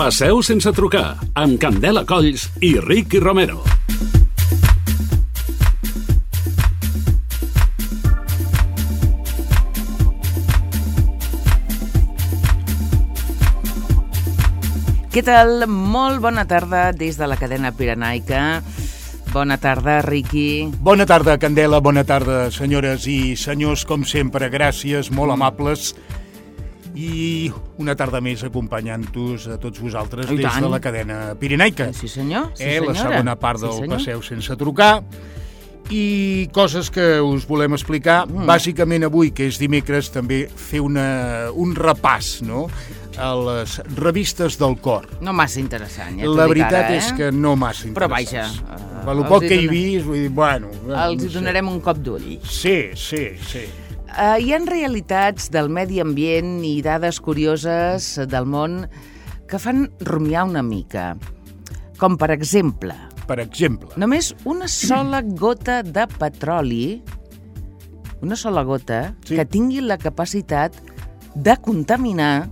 Passeu sense trucar, amb Candela Colls i Ricky Romero. Què tal? Molt bona tarda des de la cadena pirenaica. Bona tarda, Ricky. Bona tarda, Candela. Bona tarda, senyores i senyors. Com sempre, gràcies, molt amables. I una tarda més acompanyant-vos a tots vosaltres des de la cadena pirenaica. Sí, senyor. Sí, senyora. La segona part del Passeu sense trucar. I coses que us volem explicar. Bàsicament avui, que és dimecres, també fer un repàs, no?, a les revistes del cor. No massa interessant, ja la veritat és que no massa interessant. Però vaja... Per lo poc que he vist, vull dir, bueno... Els hi donarem un cop d'ull. Sí. Hi ha realitats del medi ambient i dades curioses del món que fan rumiar una mica. Com, per exemple... Només una sola gota de petroli, una sola gota, que tingui la capacitat de contaminar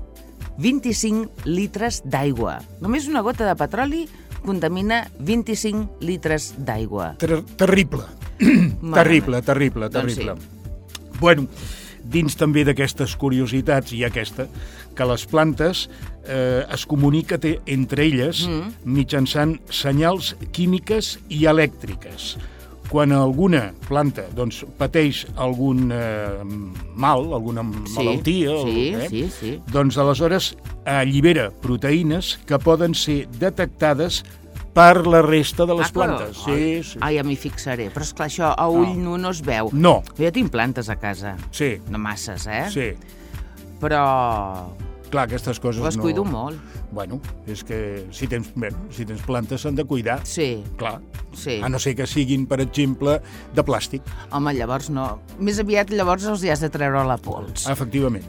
25 litres d'aigua. Només una gota de petroli contamina 25 litres d'aigua. Terrible. Terrible. Doncs sí. Bueno, dins també d'aquestes curiositats hi ha aquesta, que les plantes es comuniquen entre elles mitjançant senyals químiques i elèctriques. Quan alguna planta pateix algun mal, alguna malaltia, doncs aleshores allibera proteïnes que poden ser detectades per la resta de les plantes. Sí. Ja m'hi fixaré. Però esclar, això a ull nu no es veu. No. Jo tinc plantes a casa. Sí. No masses, Sí. Però... Clar, aquestes coses les cuido molt. Bueno, és que si tens plantes s'han de cuidar. Sí. Clar. Sí. A no ser que siguin, per exemple, de plàstic. Home, llavors no. Més aviat llavors els hi has de treure la pols. Efectivament.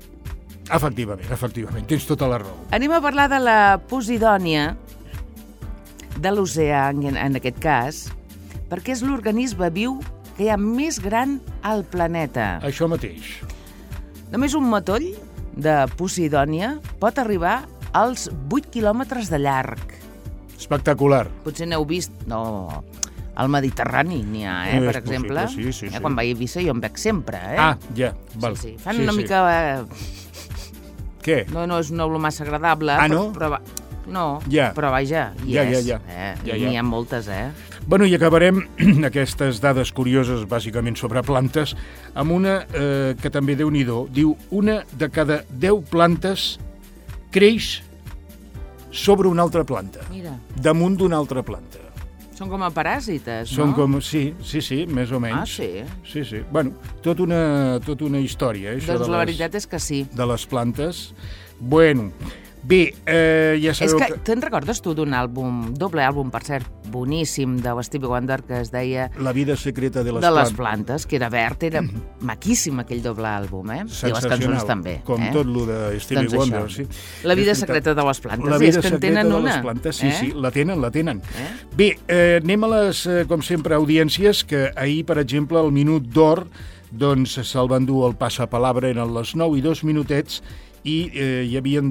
Tens tota la raó. Anem a parlar de la posidònia, de l'oceà, en aquest cas, perquè és l'organisme viu que hi ha més gran al planeta. Això mateix. Només un matoll de posidònia pot arribar als 8 quilòmetres de llarg. Espectacular. Potser n'heu vist... No, al Mediterrani n'hi ha, per exemple. Possible, sí. Quan vaig a Eivissa jo en veig sempre, ja, val. Sí. Fan una mica... Què? No és una olor massa agradable. No? Però vaja, Ja. N'hi ha moltes, Bueno, i acabarem aquestes dades curioses, bàsicament sobre plantes, amb una que també Déu-n'hi-do. Diu, una de cada 10 plantes creix sobre una altra planta. Mira. Damunt d'una altra planta. Són com a paràsites, no? Són com... Sí, més o menys. Sí? Sí. Bueno, tot una història, això doncs la veritat és que sí. De les plantes. Bueno... Bé, ja sabeu que... Te'n recordes tu d'un doble àlbum, per cert, boníssim, de Stevie Wonder, que es deia... La vida secreta de les plantes, que era verd, era maquíssim aquell doble àlbum, Sensacional. I les cançons també. Com tot lo de Stevie Wonder, sí. La vida secreta de les plantes. La vida secreta de les plantes, sí, la tenen. Bé, anem a les, com sempre, audiències, que ahir, per exemple, al Minut d'Or, doncs se'l van dur el passapalabra, eren les 9 i 2 minutets, i hi havia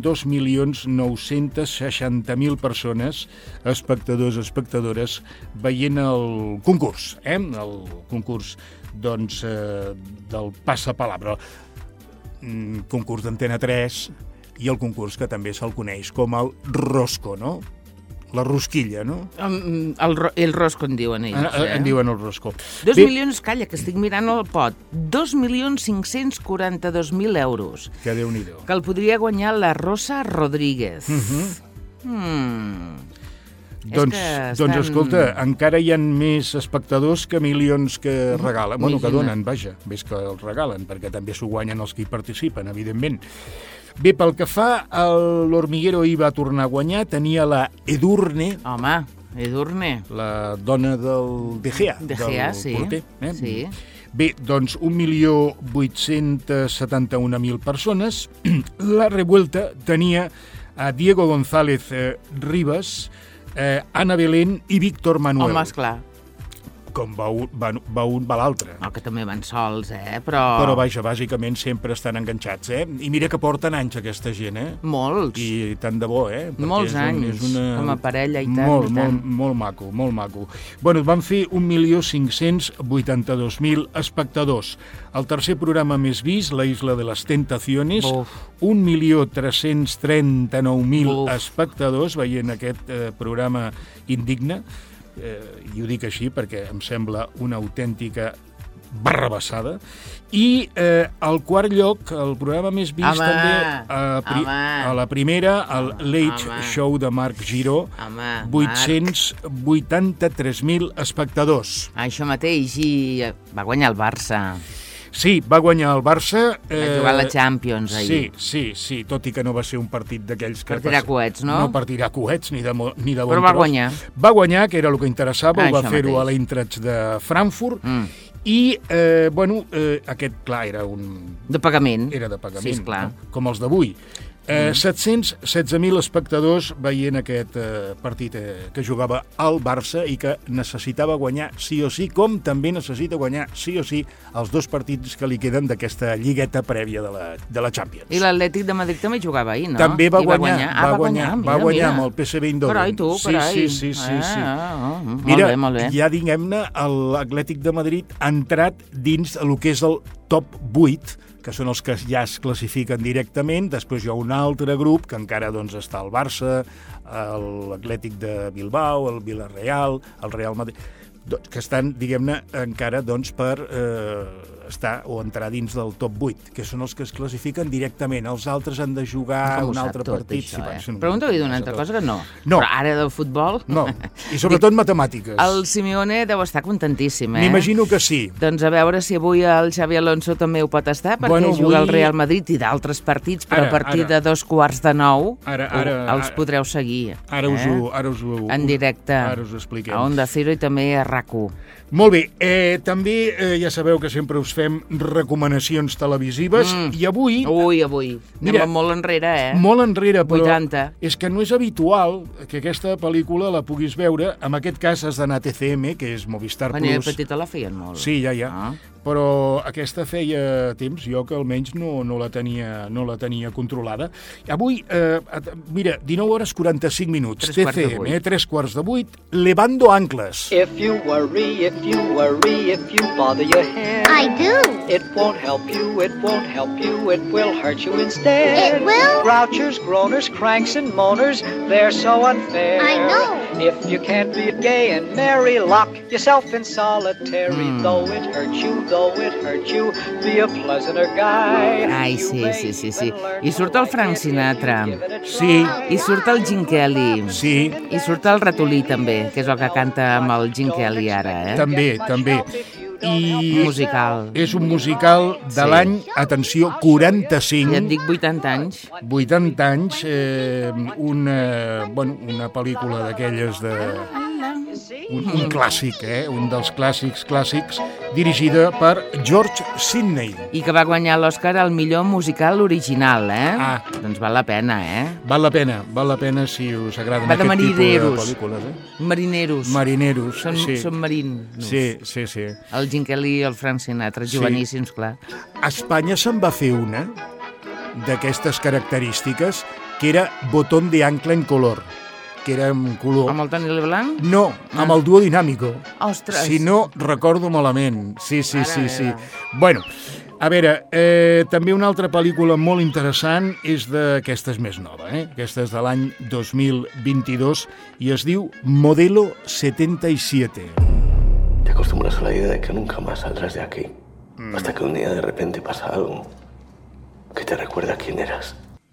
2.960.000 persones, espectadores, veient el concurs, el concurs, doncs, del Passapalabra, concurs d'Antena 3, i el concurs que també se'l coneix com el Rosco, no? La rosquilla, no? El rosco en diuen ells. En diuen el rosco. 2 milions, calla, que estic mirant el pot, 2.542.000 euros. Que Déu-n'hi-do. Que el podria guanyar la Rosa Rodríguez. Doncs, escolta, encara hi ha més espectadors que milions que regalen. Bueno, que donen, vaja, més que els regalen, perquè també s'ho guanyen els que hi participen, evidentment. Bé, pel que fa a l'Hormiguero, hi va tornar a guanyar, tenia la Edurne. Home, Edurne. La dona del De Gea. De Gea, sí. Porter, Sí. Bé, doncs 1.871.000 persones. La Revuelta tenia a Diego González Rivas, Ana Belén i Víctor Manuel. Home, esclar. com va un, va l'altre. Oh, que també van sols, Però vaja, bàsicament sempre estan enganxats, I mira que porten anys aquesta gent, Molts. I tant de bo, Molts anys, com a parella i tant. Molt maco, molt maco. Bueno, van fer 1.582.000 espectadors. El tercer programa més vist, La Isla de les Tentaciones, 1.339.000 espectadors veient aquest programa indigne. I ho dic així perquè em sembla una autèntica barrabassada. I al quart lloc, el programa més vist també a la primera, el Late Show de Marc Giró, 883.000 espectadors. Això mateix, i va guanyar el Barça. Sí, va guanyar el Barça. Va jugar a la Champions ahir. Sí, tot i que no va ser un partit d'aquells que... Per tirar coets, no? No per tirar coets, ni de bon tros. Però va guanyar. Va guanyar, que era el que interessava, ho va fer-ho a l'Eintracht de Frankfurt, i, aquest, clar, era un... De pagament. Era de pagament, sí, esclar. Com els d'avui. 716.000 espectadors veient aquest partit que jugava al Barça i que necessitava guanyar sí o sí, com també necessita guanyar sí o sí els dos partits que li queden d'aquesta lligueta prèvia de la Champions. I l'Atlètic de Madrid també jugava ahir, no? També va guanyar amb el PSV Eindhoven. Carai, tu, carai. Sí. Mira, molt bé. Ja diguem-ne, l'Atlètic de Madrid ha entrat dins el que és el top 8, que són els que ja es classifiquen directament. Després hi ha un altre grup que encara està el Barça, l'Atlètic de Bilbao, el Villarreal, el Real Madrid, que estan, diguem-ne, encara per estar o entrar dins del top 8, que són els que es classifiquen directament. Els altres han de jugar un altre partit. Pregunta-li d'una altra cosa que no. No. Però ara del futbol... No, i sobretot matemàtiques. El Simeone deu estar contentíssim, M'imagino que sí. Doncs a veure si avui el Xabi Alonso també ho pot estar, perquè juga el Real Madrid i d'altres partits, però a partir de 8:45 els podreu seguir. Ara us ho en directe. Ara us ho expliquem. A Onda Cero i també a RAC1. Molt bé, també ja sabeu que sempre us fem recomanacions televisives i avui... Avui. Anem molt enrere, Molt enrere, però 80. És que no és habitual que aquesta pel·lícula la puguis veure. En aquest cas has d'anar a TCM, que és Movistar Plus. Quan era petita la feien molt. Sí, ja. Però aquesta feia temps, jo que almenys no la tenia controlada. Avui, mira, 19:45, TCM, 7:45, Levando Anclas. If you worry, if you bother your head, I do. It won't help you, it will hurt you instead. It will? Grouchers, groaners, cranks and moaners, they're so unfair. I know. If you can't be gay and merry, lock yourself in solitary. Though it hurts you, be a pleasanter guy. Ai, sí. I surt el Frank Sinatra. Sí. I surt el Gene Kelly. Sí. I surt el Ratolí, també, que és el que canta amb el Gene Kelly ara, També. I musical. És un musical de l'any, atenció, 45. Ja et dic 80 anys. 80 anys, una pel·lícula d'aquelles de... Un clàssic, un dels clàssics, dirigida per George Sidney. I que va guanyar l'Oscar al millor musical original, Doncs val la pena, Val la pena si us agraden aquest tipus de pel·lícules, Marineros. Són marins. Sí. El Gene Kelly i el Frank Sinatra, joveníssims, clar. A Espanya se'n va fer una d'aquestes característiques que era Botón de ancla en color, que era en color... Amb el Toni Leblanc? No, amb el Duo Dinámico. Ostres! Si no recordo malament. Sí. Bueno, a veure, també una altra pel·lícula molt interessant és d'aquesta és més nova, Aquesta és de l'any 2022 i es diu Modelo 77. Te acostumbras a la idea de que nunca más saldrás de aquí. Hasta que un día de repente pasa algo que te recuerda quién eras.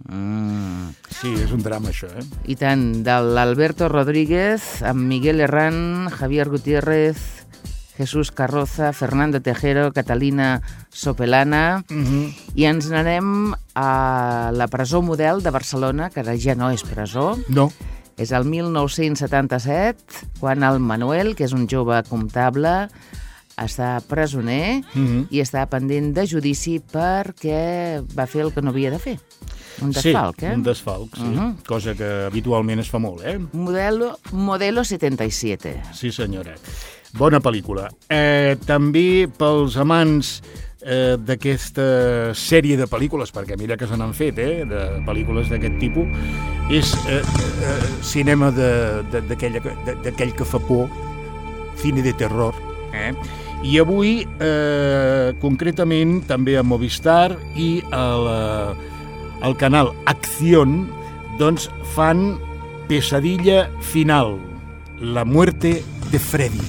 Sí, és un drama, això, I tant, de l'Alberto Rodríguez, amb Miguel Herrán, Javier Gutiérrez, Jesús Carroza, Fernando Tejero, Catalina Sopelana, i ens n'anem a la presó model de Barcelona, que ara ja no és presó. No. És el 1977, quan el Manuel, que és un jove comptable, està presoner i està pendent de judici perquè va fer el que no havia de fer. Un desfalc, Sí, un desfalc, sí. Cosa que habitualment es fa molt, Modelo 77. Sí, senyora. Bona pel·lícula. També pels amants d'aquesta sèrie de pel·lícules, perquè mira que se n'han fet, de pel·lícules d'aquest tipus, és cinema d'aquell que fa por, cine de terror. I avui, concretament, també a Movistar i al canal Acción, doncs fan Pesadilla Final, la muerte de Freddy.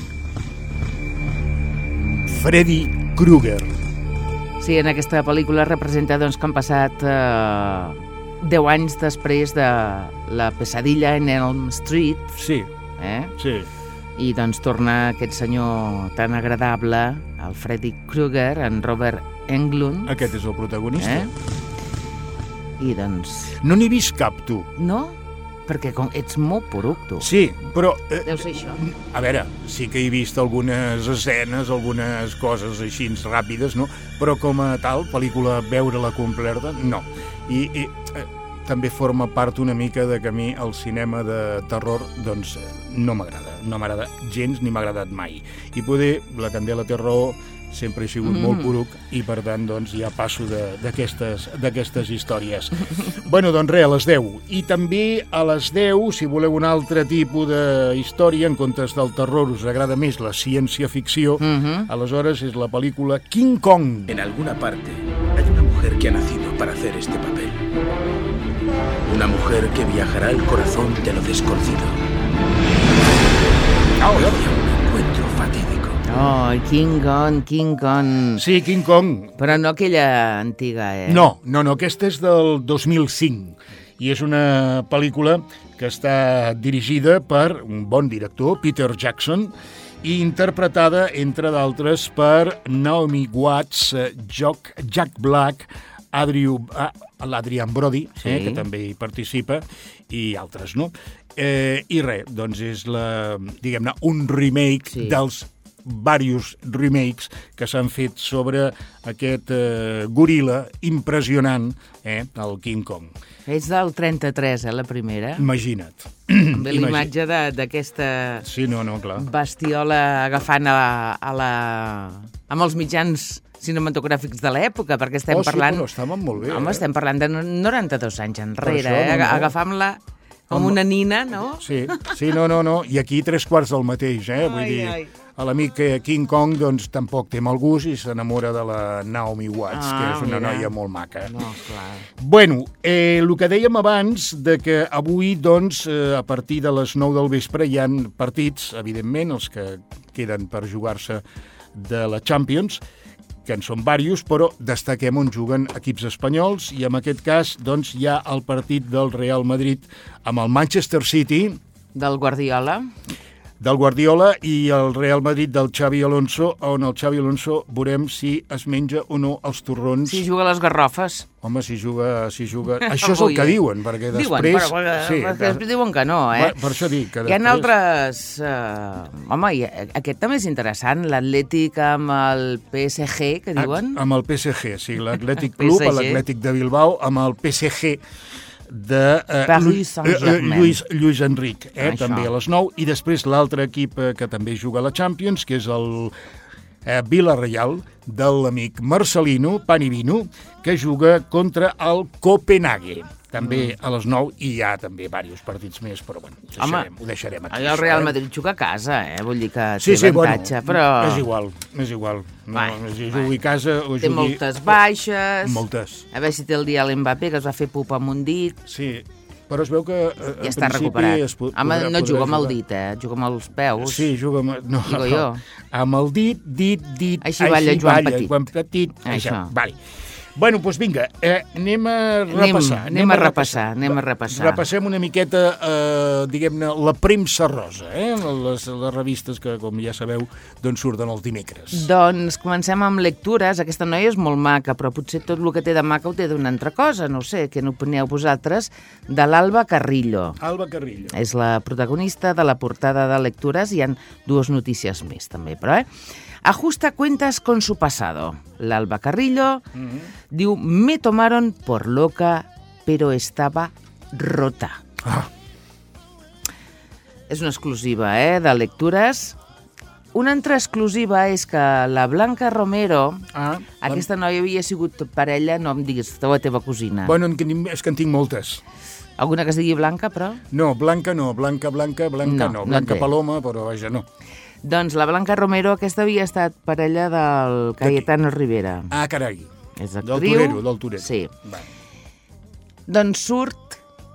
Freddy Krueger. Sí, en aquesta pel·lícula representa doncs, que han passat 10 anys després de la pesadilla en Elm Street. Sí, sí. I doncs torna aquest senyor tan agradable, el Freddy Krueger, en Robert Englund. Aquest és el protagonista. I doncs... No n'he vist cap, tu. No? Perquè ets molt poruc, tu. Sí, però... Deu ser això. A veure, sí que he vist algunes escenes, algunes coses així ràpides, no? Però com a tal, pel·lícula, veure-la completa, no. I també forma part una mica de que a mi el cinema de terror, doncs, no m'agrada. No m'agrada gens ni m'ha agradat mai. I poder, la Candela té raó, sempre he sigut molt poruc i, per tant, doncs, ja passo d'aquestes històries. Bueno, doncs res, a les 10. I també a les 10, si voleu un altre tipus d'història, en comptes del terror us agrada més la ciència-ficció, aleshores és la pel·lícula King Kong. En alguna parte hay una mujer que ha nacido para hacer este papel. Una mujer que viajará al corazón de lo desconocido. Hacia un encuentro fatídico. Oh, King Kong. Sí, King Kong. Però no aquella antiga, No, aquesta és del 2005 i és una pel·lícula que està dirigida per un bon director, Peter Jackson, i interpretada, entre d'altres, per Naomi Watts, Jack Black, l'Adrian Brody, que també hi participa, i altres, no? I res, doncs és diguem-ne, un remake dels diversos remakes que s'han fet sobre aquest goril·la impressionant, el King Kong. És del 33, la primera. Imagina't. També l'imatge d'aquesta bestiola agafant amb els mitjans cinematogràfics de l'època, perquè estem parlant... Sí, però estaven molt bé. Home, estem parlant de 92 anys enrere, agafant-la com una nina, no? Sí, no. I aquí 3/4 del mateix, Vull dir, l'amic King Kong, doncs, tampoc té mal gust i s'enamora de la Naomi Watts, que és una noia molt maca. No, clar. Bueno, el que dèiem abans, de que avui, doncs, a partir de les 9 del vespre hi ha partits, evidentment, els que queden per jugar-se de la Champions, que en són diversos, però destaquem on juguen equips espanyols, i en aquest cas doncs, hi ha el partit del Real Madrid amb el Manchester City, del Guardiola i el Real Madrid del Xavi Alonso, on el Xavi Alonso veurem si es menja o no els torrons. Si juga a les garrofes. Home, si juga... Això és el que diuen, perquè després... Després diuen que no, Per això dic que després... Hi ha altres... Home, aquest també és interessant, l'Atlètic amb el PSG, que diuen. Amb el PSG, sí, l'Atlètic Club, l'Atlètic de Bilbao, amb el PSG de Lluís Enric, també a les 9, i després l'altre equip que també juga a la Champions, que és el Villarreal, de l'amic Marcelino Panivino, que juga contra el Copenhague, també a les 9, i hi ha també diversos partits més, però bueno, ho deixarem aquí. El Real Madrid juga a casa, vull dir que té avantatge, però... És igual. Si jugui a casa o jugui... Té moltes baixes. Moltes. A veure si té el dia l'Mbappé, que es va fer pupa amb un dit. Sí, però es veu que ja està recuperat. Home, no juga amb el dit, juga amb els peus. Sí, juga amb... No, digo jo. Amb el dit. Així balla Joan Petit. Això. Vale. Bueno, doncs vinga, anem a repassar. Repassem una miqueta, diguem-ne, la premsa rosa, les revistes que, com ja sabeu, doncs surten els dimecres. Doncs comencem amb lectures. Aquesta noia és molt maca, però potser tot el que té de maca ho té d'una altra cosa, no sé, què n'opineu vosaltres, de l'Alba Carrillo. Alba Carrillo. És la protagonista de la portada de lectures, hi ha 2 notícies més també, però ajusta cuentas con su pasado. L'Alba Carrillo diu, me tomaron por loca pero estaba rota. Ah, És una exclusiva, de lectures. Una altra exclusiva és que la Blanca Romero, aquesta noia havia sigut parella, no em diguis, la teva cosina. Bueno, és que en tinc moltes. Alguna que es digui Blanca, però? No, Blanca no, Blanca no. Blanca Paloma, però vaja, no. Doncs la Blanca Romero, aquesta havia estat parella del Cayetano Rivera. Ah, carai. És actriu. Del Torero. Sí. Va. Doncs surt,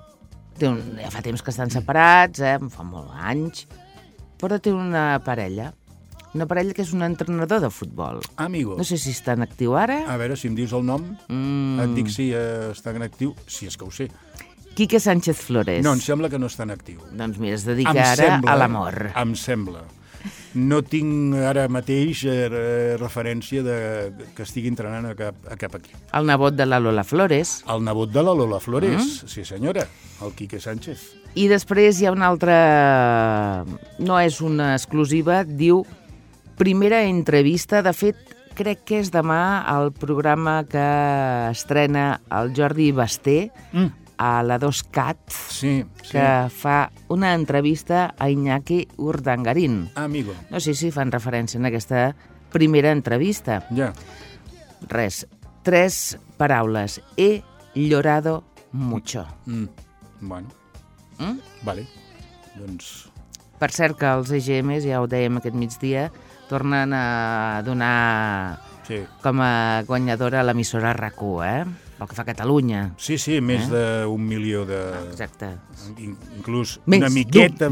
ja fa temps que estan separats, fa molts anys, però té una parella que és un entrenador de futbol. Amigo. No sé si està en actiu ara. A veure, si em dius el nom, et dic si està en actiu, si és que ho sé. Quique Sánchez Flores. No, em sembla que no està en actiu. Doncs mira, es dedica ara a l'amor. Em sembla. No tinc ara mateix referència que estigui entrenant a cap equip. El nebot de la Lola Flores. El nebot de la Lola Flores, sí senyora, el Quique Sánchez. I després hi ha una altra... No és una exclusiva, diu primera entrevista. De fet, crec que és demà el programa que estrena el Jordi Basté a la 2CAT, que fa una entrevista a Iñaki Urdangarín. Amigo. No sé si fan referència en aquesta primera entrevista. Ja. Res. 3 paraules. He llorado mucho. Bueno. Vale. Doncs... Per cert que els EGMs, ja ho dèiem aquest migdia, tornen a donar com a guanyadora l'emissora RAC1, pel que fa a Catalunya. Sí, més d'1 milió de... Exacte. Inclús una miqueta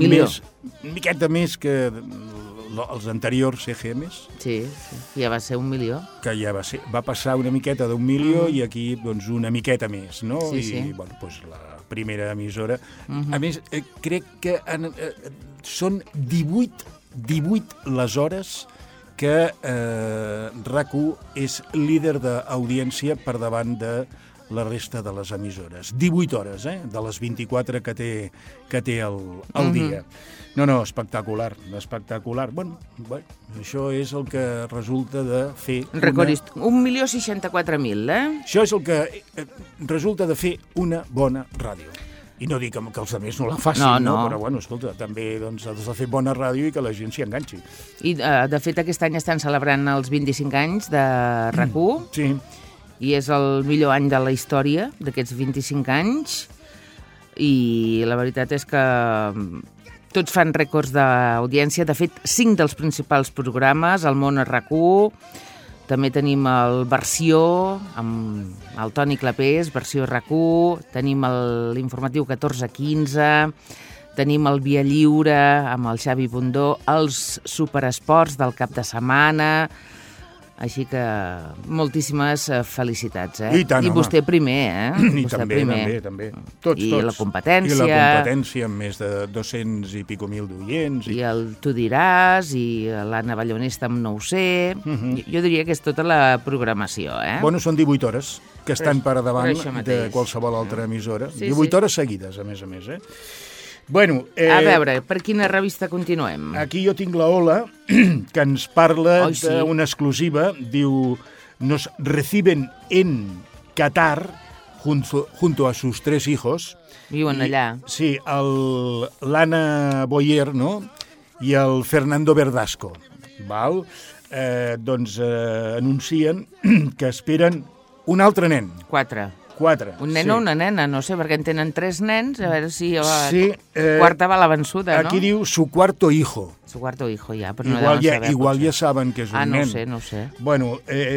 més que els anteriors EGMs. Sí, ja va ser 1 milió. Que ja va passar una miqueta d'1 milió i aquí doncs una miqueta més, no? I bueno, doncs la primera emissora. A més, crec que són 18 les hores que RAC1 és líder d'audiència per davant de la resta de les emissores. 18 hores, de les 24 que té el dia. No, espectacular, espectacular. Bueno, això és el que resulta de fer... Recordist, 1.064.000, Això és el que resulta de fer una bona ràdio. I no dic que els altres no la facin, però bueno, escolta, també doncs, has de fer bona ràdio i que la gent s'hi enganxi. I, de fet, aquest any estan celebrant els 25 anys de RAC1. Sí. I és el millor any de la història d'aquests 25 anys. I la veritat és que tots fan rècords d'audiència. De fet, 5 dels principals programes, El món a RAC1, també tenim el Versió, amb el Toni Clapés, Versió RAC1, tenim l'informatiu 14-15, tenim el Via Lliure amb el Xavi Bundó, els superesports del cap de setmana. Així que moltíssimes felicitats, I tant, I vostè primer, I vostè també. Tots. I la competència. I la competència amb més de 200 i pico mil d'oients. I el Tu diràs, i l'Anna Ballonesta amb No ho sé. Jo diria que és tota la programació, Bueno, són 18 hores que estan per davant de qualsevol altra emissora. 18 hores seguides, a més, Bueno, a veure, per quina revista continuem? Aquí jo tinc la Ola, que ens parla d'una exclusiva. Diu, nos reciben en Qatar junto a sus 3 hijos. Viuen allà. Sí, l'Anna Boyer, no?, i el Fernando Verdasco. Val? Doncs anuncien que esperen un altre nen. 4. Un nen o una nena, no sé, perquè en tenen 3 nens, a veure si la quarta va a la vençuda, no? Aquí diu su cuarto hijo. Su cuarto hijo, ja, però no deuen saber. Igual ja saben que és un nen. No sé. Bueno,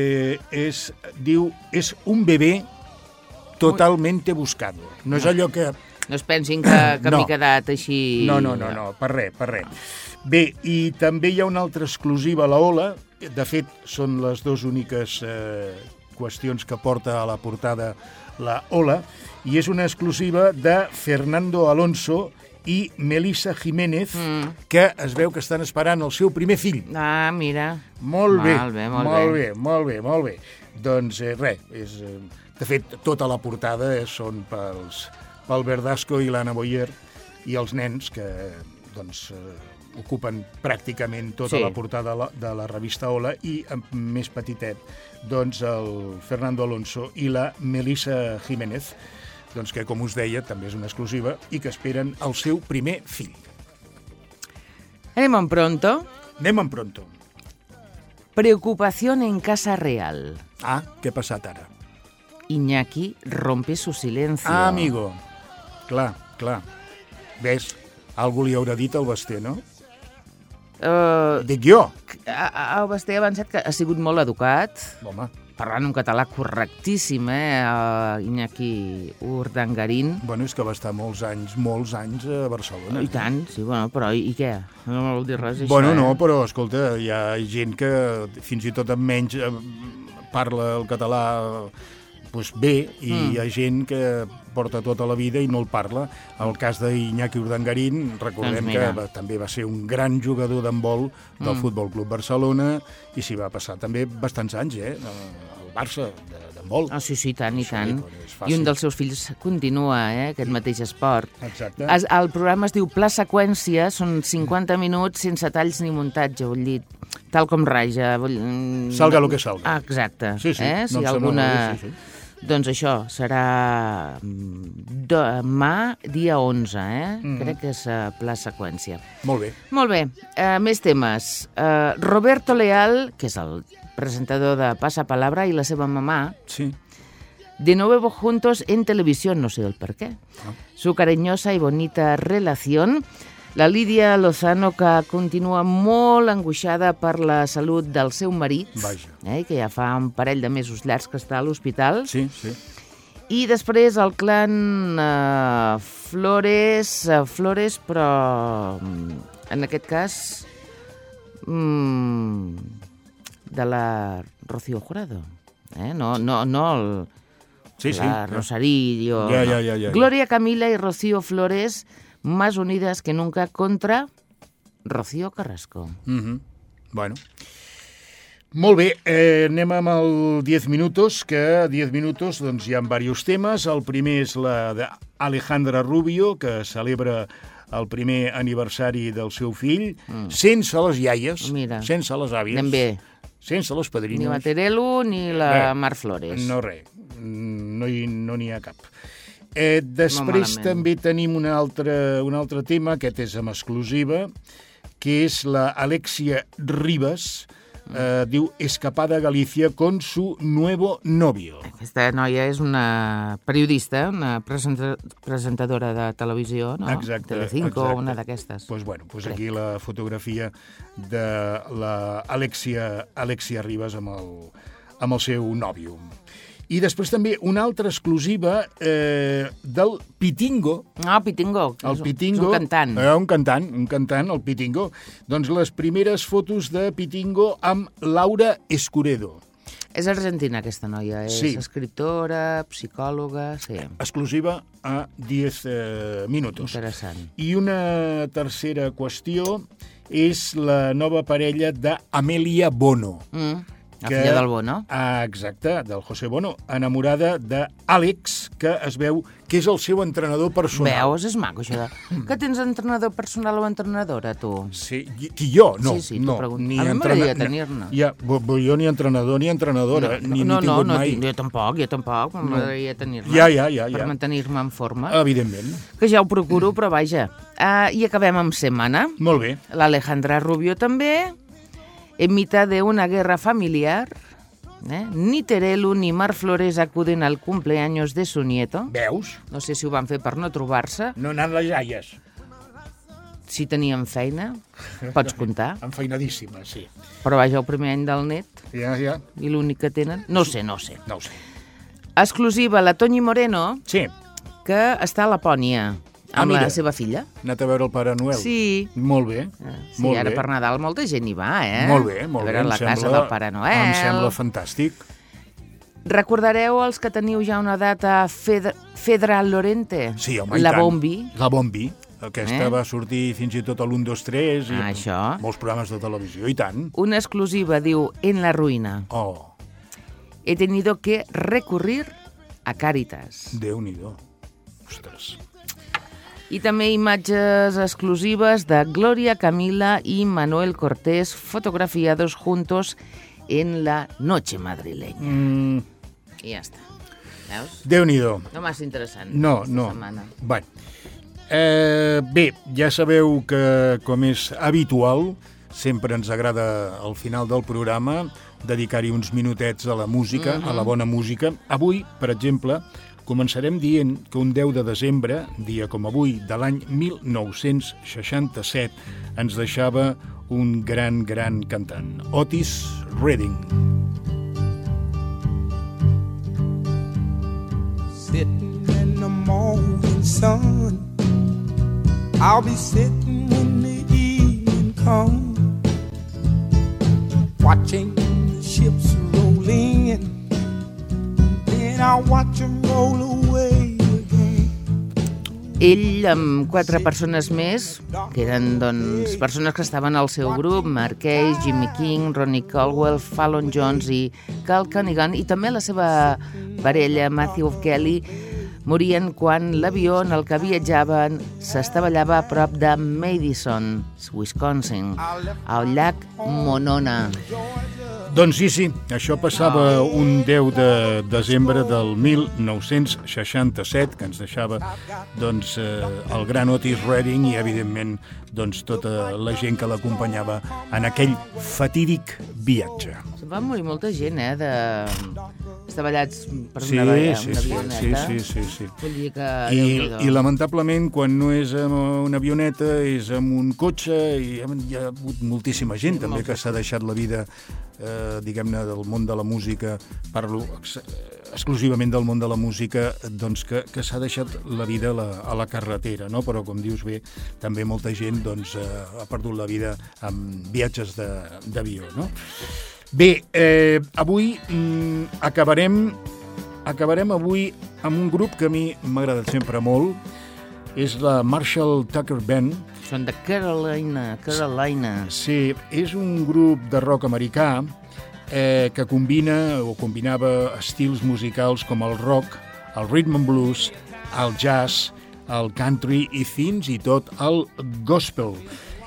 diu, és un bebé totalmente buscado. No és allò que... No es pensin que m'he quedat així... No, per res. Bé, i també hi ha una altra exclusiva a la Ola. De fet, són les 2 úniques qüestions que porta a la portada la Ola, i és una exclusiva de Fernando Alonso i Melissa Jiménez, que es veu que estan esperant el seu primer fill. Ah, mira. Molt bé. Doncs res, de fet, tota la portada són pel Verdasco i l'Anna Boyer, i els nens que doncs ocupen pràcticament tota la portada de la revista Ola, i més petitet, doncs el Fernando Alonso i la Melissa Jiménez. doncs que, com us deia, també és una exclusiva i que esperen el seu primer fill. Anem en pronto. Anem en pronto. Preocupación en Casa Real. Ah, què ha passat ara? Iñaki rompe su silencio. Ah, amigo. Clar. Ves, algú li haurà dit al Basté, no? Dic jo. El Basté ha avançat que ha sigut molt educat, Home, parlant un català correctíssim, Iñaki Urdangarín. bueno, és que va estar molts anys a Barcelona. I tant, sí, bueno, però i què? No vol dir res, això, Bueno, no, però, escolta, hi ha gent que fins i tot amb menys parla el català doncs bé, i hi ha gent que porta tota la vida i no el parla. El cas d'Iñaki Urdangarín, recordem que també va ser un gran jugador d'handbol del Futbol Club Barcelona i s'hi va passar també bastants anys, al Barça, d'handbol. Ah, sí, tant, i tant. És fàcil. I un dels seus fills continua, aquest mateix esport. Exacte. El programa es diu Pla Seqüència, són 50 minuts sense talls ni muntatge, vull dir, tal com raja. Salga lo que salga. Ah, exacte. Sí, Si no em alguna... sembla molt bé, sí. Doncs això, serà demà, dia 11, Crec que és Pla Seqüència. Molt bé. Molt bé, més temes. Roberto Leal, que és el presentador de Pasapalabra, i la seva mamà, Sí. de nuevo juntos en televisión, no sé el por qué. Su cariñosa y bonita relación. La Lídia Lozano, que continua molt angoixada per la salut del seu marit, que ja fa un parell de mesos llargs que està a l'hospital. Sí. I després el clan Flores, però en aquest cas de la Rocío Jurado. No el... la Rosarillo. Ja. Gloria Camila y Rocío Flores, más unidas que nunca contra Rocío Carrasco. Bueno. Molt bé, anem amb el 10 minutos, que a 10 minutos doncs, hi ha diversos temes. El primer és la d'Alejandra Rubio, que celebra el primer aniversari del seu fill, sense les iaies, sense les àvies, anem bé. Sense les padrines. Ni la Terelu ni la Mar Flores. No res, no n'hi ha cap. Després també tenim un altre tema, aquest és amb exclusiva, que és la Alexia Ribas, diu Escapada a Galicia con su nuevo novio. Aquesta noia és una periodista, una presentadora de televisió, no? Exacte. Telecinco, una d'aquestes. Doncs aquí la fotografia de la Alexia Ribas amb el seu nòvio. I després també una altra exclusiva del Pitingo. Ah, Pitingo, el Pitingo és un cantant. Un cantant, el Pitingo. Doncs les primeres fotos de Pitingo amb Laura Escuredo. És argentina, aquesta noia. És escriptora, psicòloga, sí. Exclusiva a 10 minutos. Interessant. I una tercera qüestió és la nova parella d'Amelia Bono. La filla del Bono. Exacte, del José Bono, enamorada d'Àlex, que es veu que és el seu entrenador personal. Veus, és maco, això de... Que tens entrenador personal o entrenador, tu? Sí, qui jo? No. Sí, no, t'ho pregunto. A mi m'agradaria tenir-ne. Jo ni entrenador ni entrenadora, ni tingut mai. Jo tampoc, m'agradaria tenir-ne. Ja. Per mantenir-me en forma. Evidentment. Que ja ho procuro, però vaja. I acabem amb setmana. Molt bé. L'Alejandra Rubio també. En mitad de una guerra familiar, ni Terelu ni Mar Flores acuden al cumpleaños de su nieto. Veus? No sé si ho van fer per no trobar-se. No anant les jaies. Si tenien feina, pots comptar. Enfeinadíssima, sí. Però vaja, el primer any del net. Ja. I l'únic que tenen... No ho sé. No ho sé. Exclusiva, la Toñi Moreno, sí, que està a Lapònia. Amb la seva filla. Ha anat a veure el Pare Noel. Sí. Molt bé. Sí, ara per Nadal molta gent hi va, Molt bé. A veure la casa del Pare Noel. Em sembla fantàstic. Recordareu els que teniu ja una data Fedra Lorente? Sí, home, i tant. La Bombi. Aquesta va sortir fins i tot a l'1, 2, 3 i això. Molts programes de televisió, i tant. Una exclusiva, diu, En la ruïna. Oh. He tenido que recurrir a Càritas. Déu-n'hi-do. Ostres. I també imatges exclusives de Gloria Camila i Manuel Cortés fotografiados juntos en la noche madrileña. I ja està. Veus? Déu-n'hi-do. No massa interessant. No. Setmana. Bé. Bé, ja sabeu que, com és habitual, sempre ens agrada al final del programa dedicar-hi uns minutets a la música, a la bona música. Avui, per exemple, començarem dient que un 10 de desembre, dia com avui, de l'any 1967, ens deixava un gran cantant, Otis Redding. Sitting in the morning sun, I'll be sitting when the evening comes, watching the ships roll in, then I'll watch them roll away again. Ell amb 4 persones més, que eren doncs, persones que estaven al seu grup, Mark Case, Jimmy King, Ronnie Caldwell, Fallon Jones i Carl Cunningham, i també la seva parella, Matthew Kelly, morien quan l'avió en el que viatjaven s'estavellava a prop de Madison, Wisconsin, al llac Monona. Doncs sí, això passava un 10 de desembre del 1967, que ens deixava doncs, el gran Otis Redding i, evidentment, doncs, tota la gent que l'acompanyava en aquell fatídic viatge. Se'n va morir molta gent, estavellats per una avioneta. Sí. Vull dir que... I lamentablement, quan no és amb una avioneta, és amb un cotxe, i hi ha hagut moltíssima gent també que s'ha deixat la vida, diguem-ne, del món de la música, parlo exclusivament del món de la música, doncs que s'ha deixat la vida a la carretera, no? Però, com dius bé, també molta gent doncs, ha perdut la vida en viatges d'avió, no? Bé, avui acabarem avui amb un grup que a mi m'ha agradat sempre molt, és la Marshall Tucker Band. Són de Carolina. Sí, és un grup de rock americà que combinava estils musicals com el rock, el rhythm and blues, el jazz, el country i fins i tot el gospel.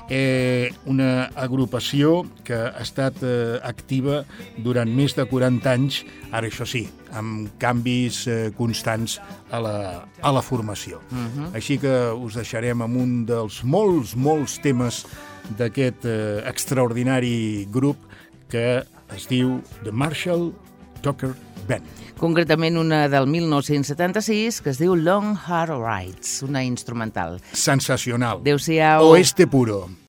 Una agrupació que ha estat activa durant més de 40 anys, ara això sí, amb canvis constants a la formació. Així que us deixarem amb un dels molts temes d'aquest extraordinari grup que es diu The Marshall Tucker Band. Concretament una del 1976 que es diu Long Hard Rides, una instrumental. Sensacional. Adéu-siau. Oeste puro.